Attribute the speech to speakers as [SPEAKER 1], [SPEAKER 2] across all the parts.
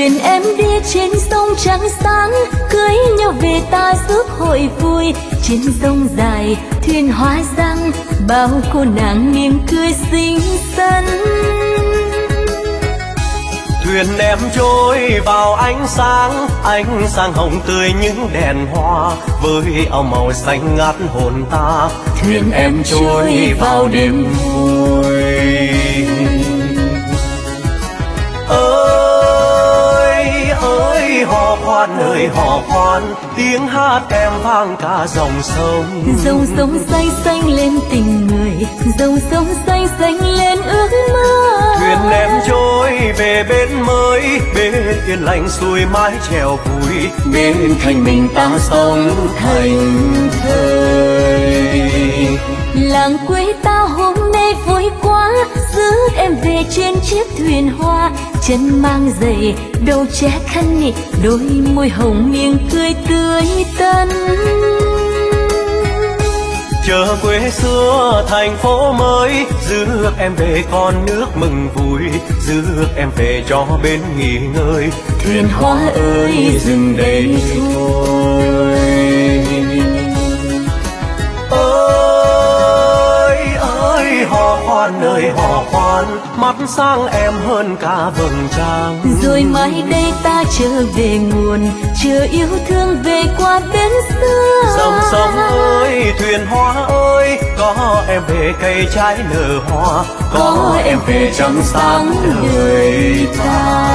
[SPEAKER 1] thuyền em đi trên sông trắng sáng, cưới nhau về ta giúp hội vui. Trên sông dài thuyền hoa răng, bao cô nàng mỉm cười xinh xắn.
[SPEAKER 2] Thuyền em trôi vào ánh sáng hồng tươi những đèn hoa, với áo màu xanh ngát hồn ta.
[SPEAKER 1] Thuyền em trôi vào đêm vui.
[SPEAKER 2] Ơi hò khoan ơi hò khoan, tiếng hát em vang cả dòng sông.
[SPEAKER 1] Dòng sông xanh xanh lên tình người, dòng sông xanh xanh lên ước mơ.
[SPEAKER 2] Thuyền em trôi về bên mới, bên yên lành xuôi mái chèo vui.
[SPEAKER 1] Bên thanh mình ta sống thành thơi. Làng quê ta hôm nay vui quá, rước em về trên chiếc thuyền hoa. Chân mang giày, đầu che khăn nị, đôi môi hồng miệng cười tươi tắn.
[SPEAKER 2] Chờ quê xưa thành phố mới, rước em về con nước mừng vui. Rước em về cho bên nghỉ ngơi.
[SPEAKER 1] Thuyền hoa ơi dừng đây thôi.
[SPEAKER 2] Hò khoan ơi hò khoan, mắt sáng em hơn cả vầng trăng.
[SPEAKER 1] Rồi mai đây ta trở về nguồn, chờ yêu thương về qua bến xưa.
[SPEAKER 2] Dòng sông ơi thuyền hoa ơi, có em về cây trái nở hoa.
[SPEAKER 1] Có em về trong sáng đời ta.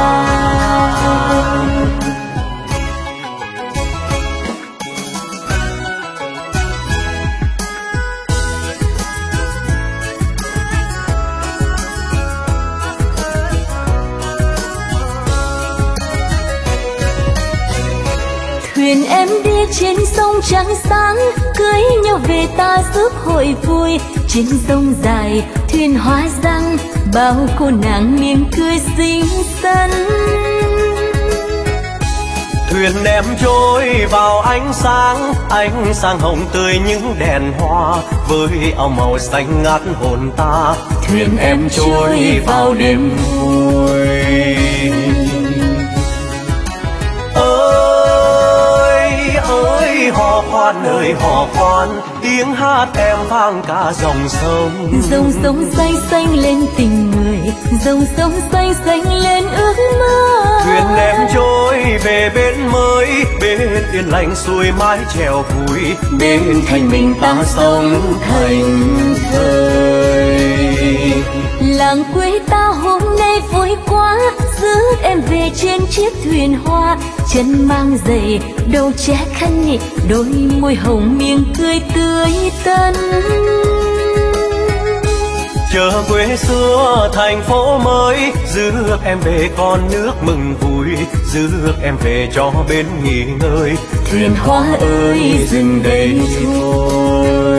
[SPEAKER 1] Thuyền em đi trên sông trắng sáng, cưới nhau về ta giúp hội vui. Trên sông dài thuyền hoa răng, bao cô nàng mỉm cười xinh xắn.
[SPEAKER 2] Thuyền em trôi vào ánh sáng hồng tươi những đèn hoa, với áo màu xanh ngát hồn ta.
[SPEAKER 1] Thuyền em trôi vào đêm vui.
[SPEAKER 2] Hò khoan ơi hò khoan, tiếng hát em vang cả dòng sông.
[SPEAKER 1] Dòng sông xanh xanh lên tình người, dòng sông xanh xanh lên ước mơ.
[SPEAKER 2] Thuyền em trôi về bên mới, bên yên lành xuôi mái chèo vui.
[SPEAKER 1] Bên thanh mình ta sống thành thơi. Làng quê ta hôm nay vui quá, rước em về trên chiếc thuyền hoa. Chân mang giày, đầu che khăn nị, đôi môi hồng miệng cười tươi tắn.
[SPEAKER 2] Chờ quê xưa thành phố mới, rước em về con nước mừng vui. Rước em về cho bên nghỉ ngơi.
[SPEAKER 1] Thuyền hoa ơi dừng đây thôi.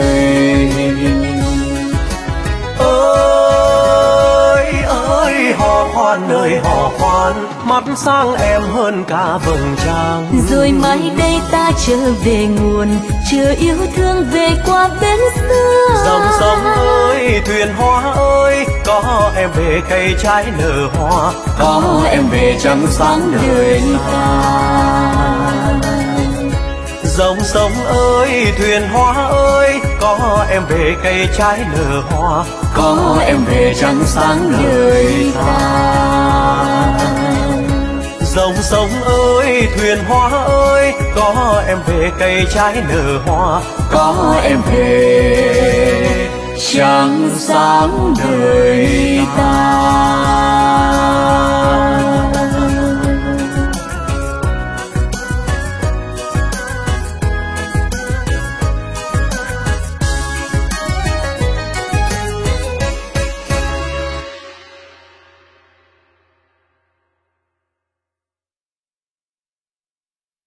[SPEAKER 2] Hò khoan ơi hò khoan, mắt sáng em hơn cả vầng trăng.
[SPEAKER 1] Rồi mai đây ta trở về nguồn, chờ yêu thương về qua bến xưa.
[SPEAKER 2] Dòng sông ơi thuyền hoa ơi, có em về cây trái nở hoa.
[SPEAKER 1] Có em về trong sáng đời ta.
[SPEAKER 2] Dòng sông ơi thuyền hoa ơi, có em về cây trái nở hoa.
[SPEAKER 1] Có em về trong sáng đời ta.
[SPEAKER 2] Dòng sông ơi thuyền hoa ơi, có em về cây trái nở hoa.
[SPEAKER 1] Có em về trong sáng đời ta.